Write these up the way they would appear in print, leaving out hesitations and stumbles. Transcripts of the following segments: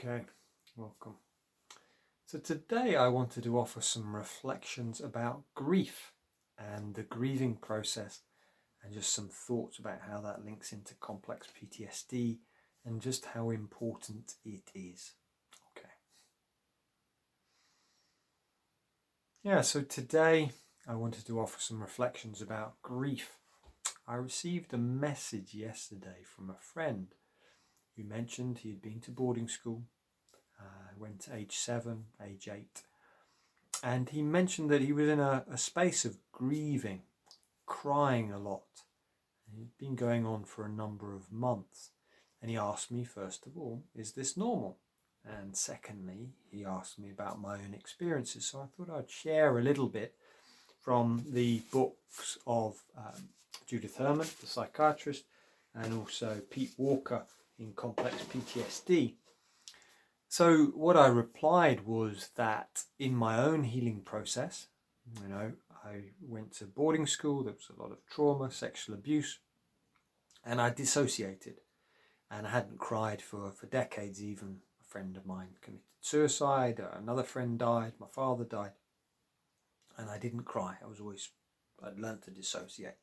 Okay, welcome. So today I wanted to offer some reflections about grief and the grieving process and just some thoughts about how that links into complex PTSD and just how important it is. Okay. Yeah, so today I wanted to offer some reflections about grief. I received a message yesterday from a friend who mentioned he had been to boarding school. Went to age 7, age 8. And he mentioned that he was in a space of grieving, crying a lot. It had been going on for a number of months. And he asked me, first of all, is this normal? And secondly, he asked me about my own experiences. So I thought I'd share a little bit from the books of Judith Herman, the psychiatrist, and also Pete Walker in Complex PTSD. So what I replied was that in my own healing process, I went to boarding school, there was a lot of trauma, sexual abuse, and I dissociated and I hadn't cried for decades even. A friend of mine committed suicide, another friend died, my father died, and I didn't cry. I'd learned to dissociate.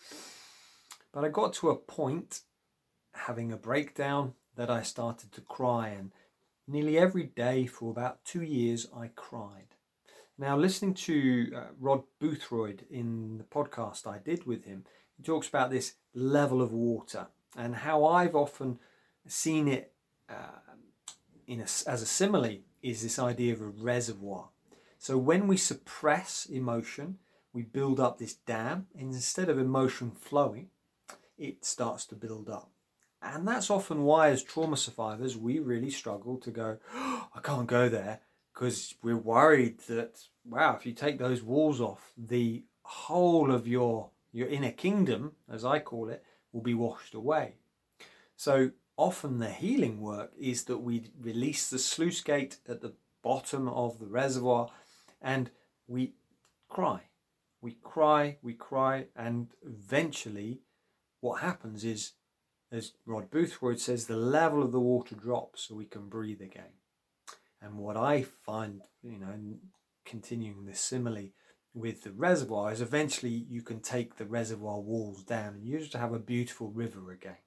But I got to a point, having a breakdown, that I started to cry, and nearly every day for about 2 years I cried. Now, listening to Rod Boothroyd in the podcast I did with him, he talks about this level of water and how I've often seen it as a simile is this idea of a reservoir. So when we suppress emotion, we build up this dam, and instead of emotion flowing, it starts to build up. And that's often why, as trauma survivors, we really struggle to go, oh, I can't go there, because we're worried that, wow, if you take those walls off, the whole of your inner kingdom, as I call it, will be washed away. So often the healing work is that we release the sluice gate at the bottom of the reservoir and we cry. We cry, and eventually what happens is, as Rod Boothroyd says, the level of the water drops so we can breathe again. And what I find, continuing this simile with the reservoir, is eventually you can take the reservoir walls down and you just have a beautiful river again.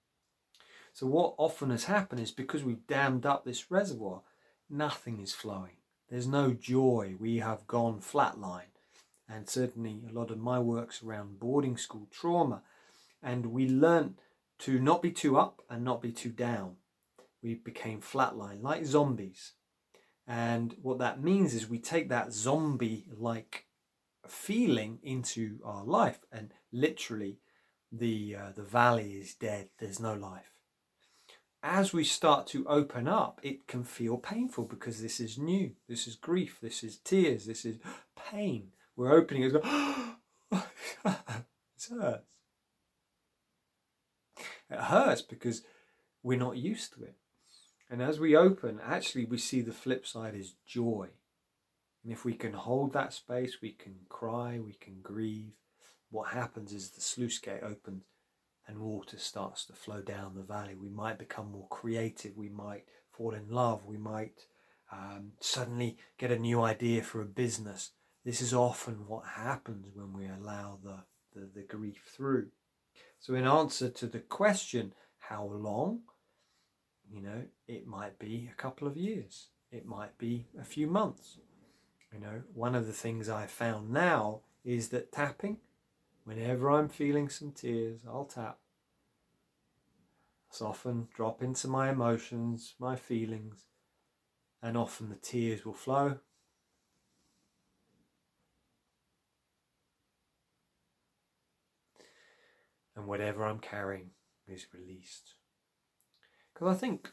So what often has happened is, because we've dammed up this reservoir, nothing is flowing. There's no joy. We have gone flatline. And certainly a lot of my work's around boarding school trauma. And we learned to not be too up and not be too down. We became flatline, like zombies. And what that means is we take that zombie-like feeling into our life, and literally the valley is dead. There's no life. As we start to open up, it can feel painful because this is new. This is grief. This is tears. This is pain. We're opening it. It hurts. It hurts because we're not used to it. And as we open, actually we see the flip side is joy. And if we can hold that space, we can cry, we can grieve. What happens is the sluice gate opens and water starts to flow down the valley. We might become more creative. We might fall in love. We might suddenly get a new idea for a business. This is often what happens when we allow the grief through. So in answer to the question, how long? It might be a couple of years. It might be a few months. One of the things I found now is that tapping, whenever I'm feeling some tears, I'll tap. Soften, drop into my emotions, my feelings, and often the tears will flow. And whatever I'm carrying is released. Because I think,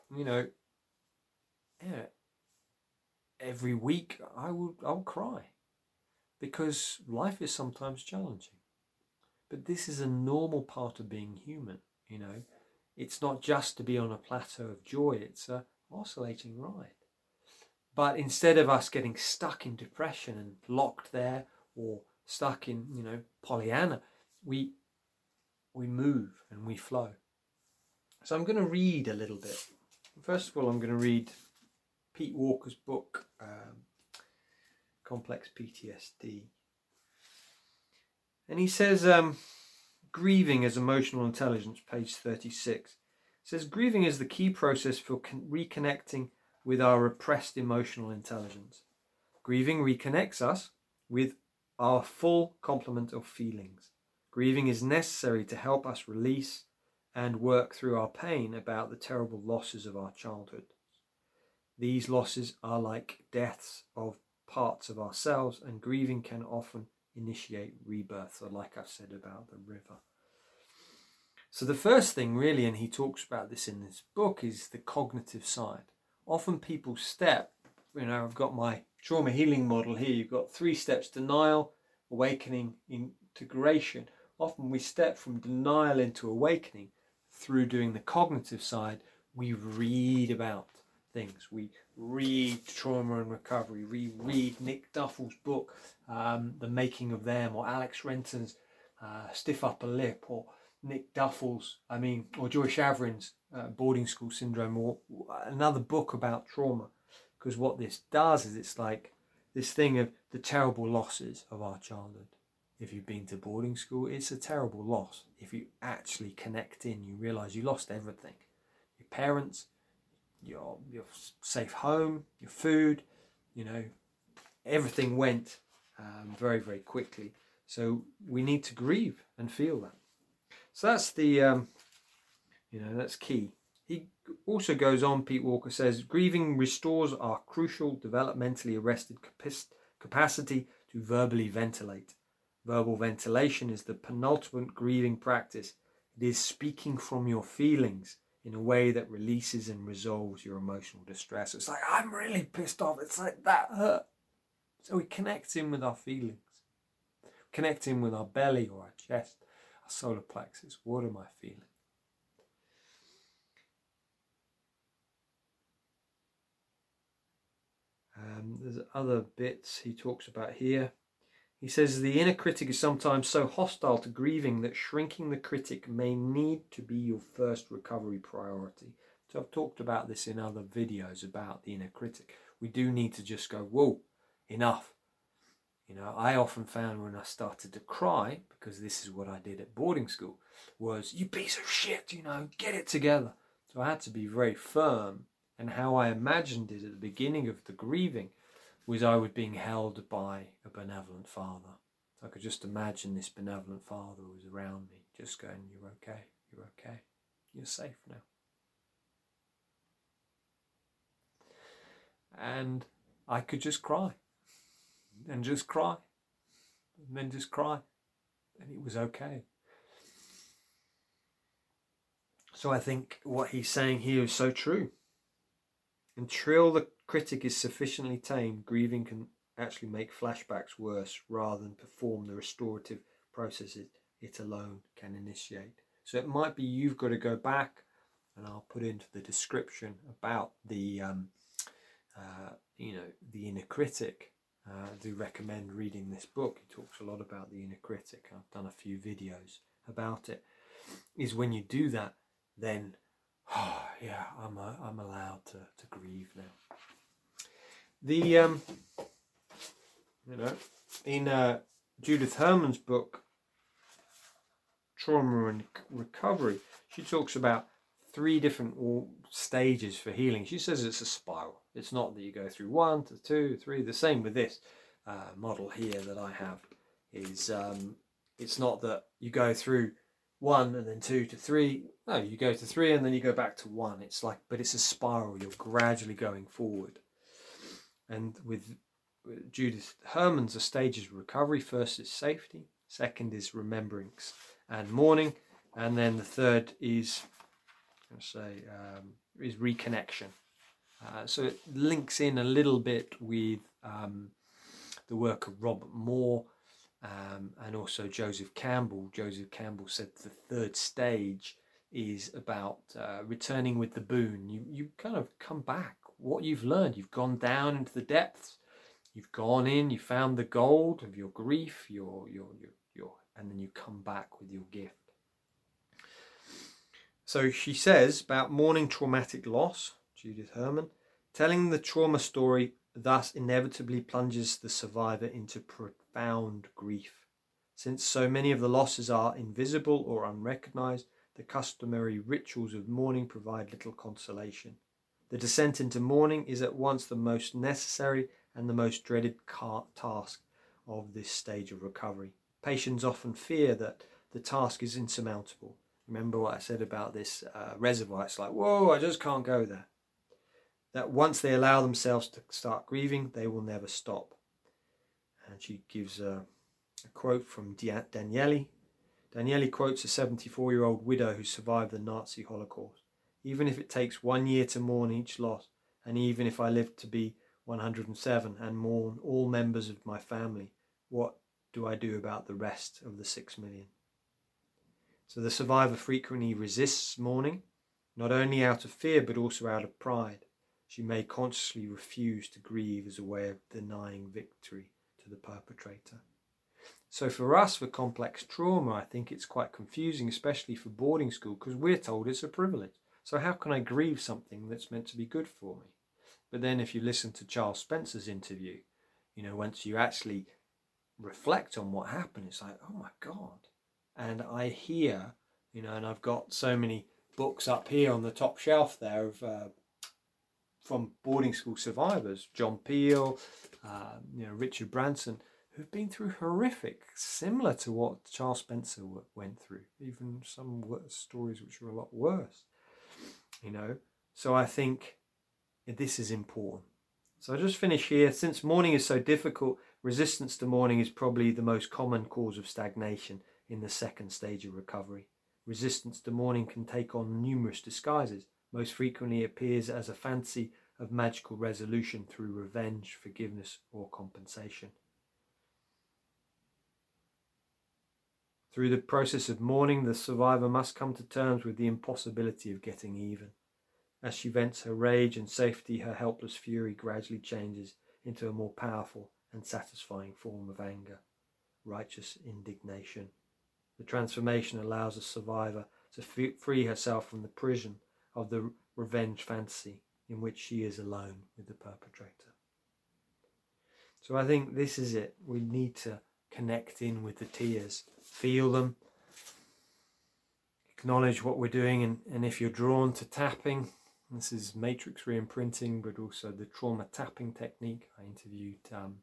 every week I'll cry. Because life is sometimes challenging. But this is a normal part of being human, It's not just to be on a plateau of joy, it's an oscillating ride. But instead of us getting stuck in depression and locked there, or stuck in, Pollyanna, we move and we flow. So I'm going to read a little bit First of all, I'm going to read Pete Walker's book, Complex PTSD. And he says, grieving as emotional intelligence, page 36. It says, grieving is the key process for reconnecting with our repressed emotional intelligence. Grieving reconnects us with our full complement of feelings. Grieving is necessary to help us release and work through our pain about the terrible losses of our childhood. These losses are like deaths of parts of ourselves, and grieving can often initiate rebirth, or like I've said about the river. So the first thing really, and he talks about this in this book, is the cognitive side. Often people step, I've got my trauma healing model here. You've got 3 steps: denial, awakening, integration. Often we step from denial into awakening through doing the cognitive side. We read about things. We read Trauma and Recovery. We read Nick Duffel's book, The Making of Them, or Alex Renton's Stiff Upper Lip, or Nick Duffel's, or Joyce Avrin's Boarding School Syndrome, or another book about trauma. Because what this does is it's like this thing of the terrible losses of our childhood. If you've been to boarding school, it's a terrible loss. If you actually connect in, you realise you lost everything. Your parents, your safe home, your food, everything went very, very quickly. So we need to grieve and feel that. So that's the, that's key. He also goes on, Pete Walker says, grieving restores our crucial developmentally arrested capacity to verbally ventilate. Verbal ventilation is the penultimate grieving practice. It is speaking from your feelings in a way that releases and resolves your emotional distress. It's like, I'm really pissed off. It's like, that hurt. So we connect in with our feelings. Connect in with our belly or our chest, our solar plexus. What am I feeling? There's other bits he talks about here. He says the inner critic is sometimes so hostile to grieving that shrinking the critic may need to be your first recovery priority. So I've talked about this in other videos about the inner critic. We do need to just go, whoa, enough. I often found when I started to cry, because this is what I did at boarding school, was, you piece of shit, get it together. So I had to be very firm. And how I imagined it at the beginning of the grieving was I was being held by a benevolent father. So I could just imagine this benevolent father was around me, just going, you're okay, you're safe now. And I could just cry, and just cry, and then just cry, and it was okay. So I think what he's saying here is so true. Until the critic is sufficiently tamed, grieving can actually make flashbacks worse rather than perform the restorative processes it alone can initiate. So it might be you've got to go back, and I'll put into the description about the the inner critic. I do recommend reading this book. He talks a lot about the inner critic. I've done a few videos about it. Is when you do that, then I'm allowed to grieve now. The in Judith Herman's book, Trauma and Recovery, she talks about 3 different stages for healing. She says it's a spiral. It's not that you go through 1 to 2, 3. The same with this model here that I have is it's not that you go through 1 and then 2 to 3. No, you go to 3 and then you go back to 1. It's like, but it's a spiral. You're gradually going forward. And with Judith Herman's, the stages of recovery. First is safety. Second is remembrance and mourning. And then the third is, is reconnection. So it links in a little bit with the work of Robert Moore and also Joseph Campbell. Joseph Campbell said the 3rd stage is about returning with the boon. You kind of come back. What you've learned, you've gone down into the depths. You've gone in. You found the gold of your grief. And then you come back with your gift. So she says about mourning traumatic loss. Judith Herman. Telling the trauma story thus inevitably plunges the survivor into profound grief. Since so many of the losses are invisible or unrecognized, the customary rituals of mourning provide little consolation. The descent into mourning is at once the most necessary and the most dreaded task of this stage of recovery. Patients often fear that the task is insurmountable. Remember what I said about this reservoir? It's like, whoa, I just can't go there. That once they allow themselves to start grieving, they will never stop. And she gives a quote from Danieli. Danieli quotes a 74-year-old widow who survived the Nazi Holocaust. Even if it takes 1 year to mourn each loss, and even if I live to be 107 and mourn all members of my family, what do I do about the rest of the 6 million? So the survivor frequently resists mourning, not only out of fear but also out of pride. She may consciously refuse to grieve as a way of denying victory to the perpetrator. So for us, with complex trauma, I think it's quite confusing, especially for boarding school, because we're told it's a privilege. So how can I grieve something that's meant to be good for me? But then if you listen to Charles Spencer's interview, once you actually reflect on what happened, it's like, oh my God. And I hear, and I've got so many books up here on the top shelf there of from boarding school survivors, John Peel, Richard Branson, who've been through horrific, similar to what Charles Spencer went through, even some stories which are a lot worse, So I think this is important. So I'll just finish here. Since mourning is so difficult, resistance to mourning is probably the most common cause of stagnation in the second stage of recovery. Resistance to mourning can take on numerous disguises. Most frequently it appears as a fancy of magical resolution through revenge, forgiveness, or compensation. Through the process of mourning, the survivor must come to terms with the impossibility of getting even. As she vents her rage and safety, her helpless fury gradually changes into a more powerful and satisfying form of anger, righteous indignation. The transformation allows the survivor to free herself from the prison of the revenge fantasy in which she is alone with the perpetrator. So I think this is it. We need to connect in with the tears, feel them, acknowledge what we're doing, and if you're drawn to tapping, this is matrix re-imprinting, but also the trauma tapping technique. I interviewed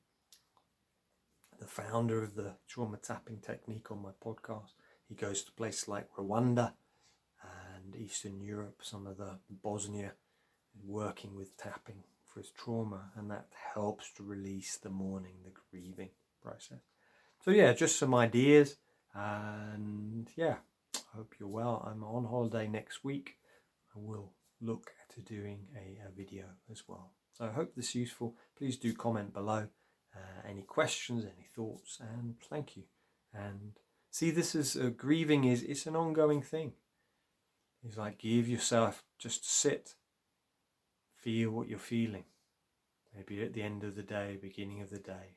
the founder of the trauma tapping technique on my podcast. He goes to places like Rwanda and Eastern Europe, some of the Bosnia, working with tapping for his trauma, and that helps to release the mourning, the grieving process. So yeah, just some ideas, and yeah, I hope you're well. I'm on holiday next week. I will look to doing a video as well. So I hope this is useful. Please do comment below any questions, any thoughts, and thank you. And see, this is grieving it's an ongoing thing. It's like, give yourself just to sit, feel what you're feeling. Maybe at the end of the day, beginning of the day,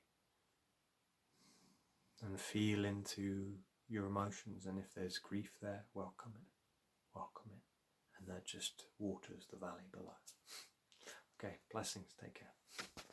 and feel into your emotions. And if there's grief there, welcome it. And that just waters the valley below. Okay, blessings, take care.